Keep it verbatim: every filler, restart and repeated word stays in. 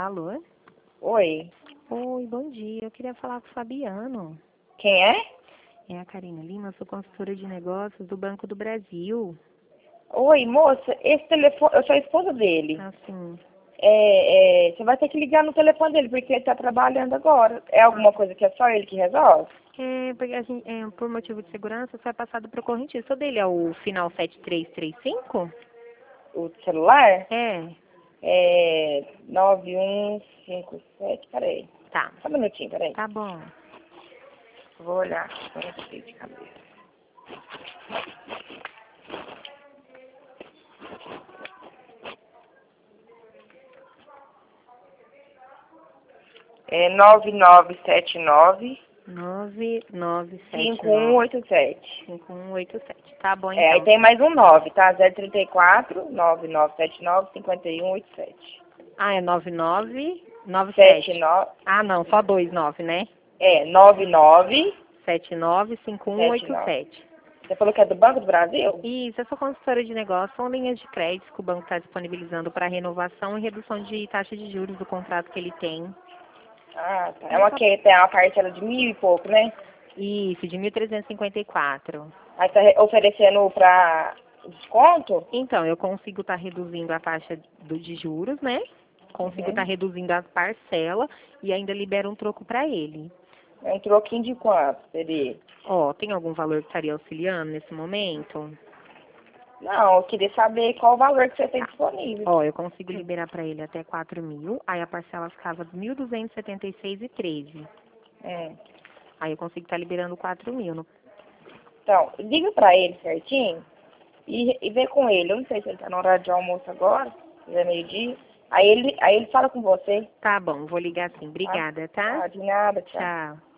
Alô? Oi, Oi, bom dia. Eu queria falar com o Fabiano. quem é? É a Karina Lima, eu sou consultora de negócios do Banco do Brasil. Oi, moça, esse telefone, eu sou a esposa dele. Assim, É, é, você vai ter que ligar no telefone dele, porque ele tá trabalhando agora. É alguma coisa que é só ele que resolve? é, porque a gente, é, por motivo de segurança, só é passado para o correntista. O dele é o final sete três três cinco? O celular? É, É nove um cinco sete, peraí. tá. Só um minutinho, peraí. Tá bom. Vou olhar, não sei de cabeça. É nove nove sete nove nove nove sete cinco um nove oito sete. cinco um oito sete. Tá bom, É, aí então. tem mais um nove, tá? zero trinta e quatro, nove nove sete nove, cinco um oito sete. Ah, é nove nove nove sete sete. nove, Ah, não, só dois nove, né? é, nove nove sete nove cinco um sete oito nove. sete. Você falou que é do Banco do Brasil? Isso, eu sou consultora de negócio, são linhas de crédito que o banco está disponibilizando para renovação e redução de taxa de juros do contrato que ele tem. Ah, tá. É uma que tem uma parcela de mil e pouco, né? Isso, de mil trezentos e cinquenta e quatro. Aí tá re- oferecendo pra desconto? Então, eu consigo estar reduzindo a taxa do, de juros, né? Consigo estar Uhum. reduzindo as parcelas e ainda libero um troco para ele. É um troquinho de quanto seria? Ó, tem algum valor que estaria auxiliando nesse momento? Não, eu queria saber qual o valor que você tem Tá. disponível. Ó, eu consigo liberar para ele até quatro mil, aí a parcela ficava mil duzentos e setenta e seis e treze. Hum. Aí eu consigo estar liberando quatro mil. No... Então, liga pra ele certinho e, e vê com ele. Eu não sei se ele tá na hora de almoço agora, se é meio-dia. Aí ele, aí ele fala com você, Tá bom, vou ligar sim. tá? Obrigada, tá? Tá, de nada, tchau. Tchau.